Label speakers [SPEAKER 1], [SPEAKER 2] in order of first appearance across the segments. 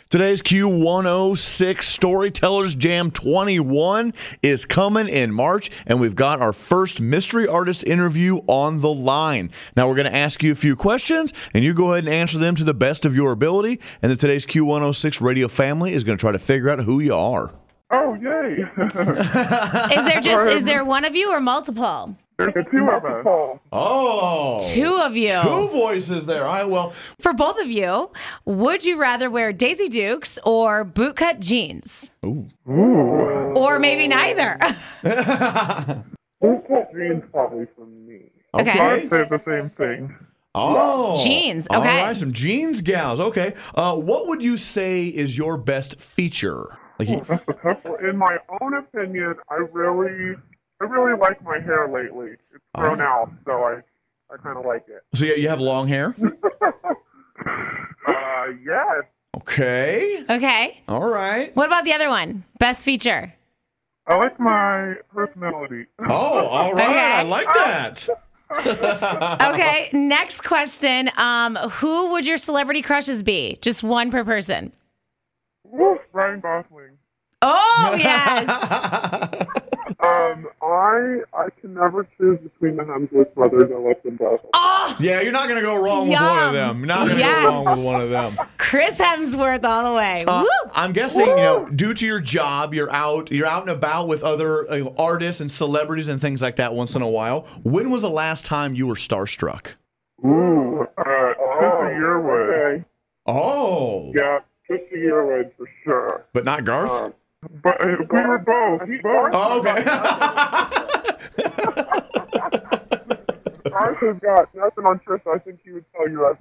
[SPEAKER 1] Today's Q106 Storytellers Jam 21 is coming in March, and we've got our first mystery artist interview on the line. Now, we're going to ask you a few questions, and you go ahead and answer them to the best of your ability, and then today's Q106 radio family is going to try to figure out who you are.
[SPEAKER 2] Oh, yay.
[SPEAKER 3] Is there one of you or multiple?
[SPEAKER 2] There's two of us.
[SPEAKER 1] Oh.
[SPEAKER 3] Two of you.
[SPEAKER 1] Two voices there. All right, well.
[SPEAKER 3] For both of you, would you rather wear Daisy Dukes or bootcut jeans?
[SPEAKER 1] Ooh.
[SPEAKER 3] Or maybe neither.
[SPEAKER 2] Bootcut jeans probably for me.
[SPEAKER 3] Okay.
[SPEAKER 2] I'd say the same thing.
[SPEAKER 1] Oh.
[SPEAKER 3] Jeans, okay.
[SPEAKER 1] All right, some jeans gals. Okay. What would you say is your best feature?
[SPEAKER 2] That's a tough one. In my own opinion, I really like my hair lately. It's grown out, so I kind of like it.
[SPEAKER 1] So you have long hair?
[SPEAKER 2] Yes.
[SPEAKER 1] Okay.
[SPEAKER 3] Okay.
[SPEAKER 1] All right.
[SPEAKER 3] What about the other one? Best feature?
[SPEAKER 2] I like my personality.
[SPEAKER 1] Oh, all right.
[SPEAKER 3] Okay.
[SPEAKER 1] I like that.
[SPEAKER 3] Okay, next question. Who would your celebrity crushes be? Just one per person.
[SPEAKER 2] Ryan Gosling.
[SPEAKER 3] Oh, yes.
[SPEAKER 2] I can never choose between the Hemsworth brothers. I like them both.
[SPEAKER 3] Oh,
[SPEAKER 1] Yeah, you're not going to go wrong with one of them. You're not going to go wrong with one of them.
[SPEAKER 3] Chris Hemsworth all the way. Woo.
[SPEAKER 1] I'm guessing, due to your job, you're out and about with other artists and celebrities and things like that once in a while. When was the last time you were starstruck?
[SPEAKER 2] Ooh, Trisha Yearwood.
[SPEAKER 1] Oh.
[SPEAKER 2] Yeah, Trisha Yearwood for sure.
[SPEAKER 1] But not Garth?
[SPEAKER 2] But we were both.
[SPEAKER 1] Oh, okay.
[SPEAKER 2] Garth has got nothing on Trisha. I think he would tell you that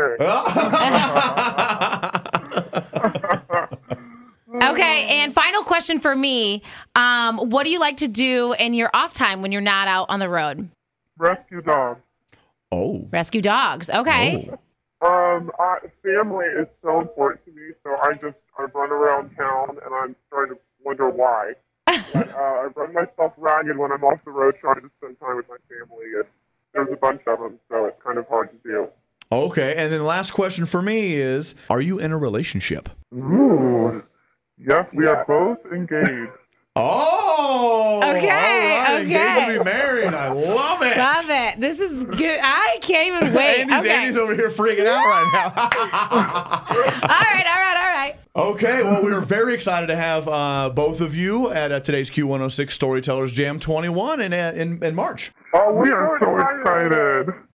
[SPEAKER 2] same thing.
[SPEAKER 3] Okay, and final question for me. What do you like to do in your off time when you're not out on the road?
[SPEAKER 2] Rescue dogs.
[SPEAKER 1] Oh.
[SPEAKER 3] Rescue dogs. Okay.
[SPEAKER 2] Family is so important to me, so I run around town, and I'm starting to wonder why. But, I run myself ragged when I'm off the road trying to spend time with my family, and there's a bunch of them, so it's kind of hard to do.
[SPEAKER 1] Okay, and then the last question for me is, are you in a relationship?
[SPEAKER 2] Ooh. Yes, we are both engaged.
[SPEAKER 1] Oh!
[SPEAKER 3] Okay,
[SPEAKER 1] all right.
[SPEAKER 3] okay.
[SPEAKER 1] Engaged to be married. I love it.
[SPEAKER 3] Love it. This is good. I can't even wait.
[SPEAKER 1] Andy's over here freaking out right now.
[SPEAKER 3] All right.
[SPEAKER 1] Okay, well, we are very excited to have both of you at today's Q106 Storytellers Jam 21 in March.
[SPEAKER 2] Oh, we are so excited.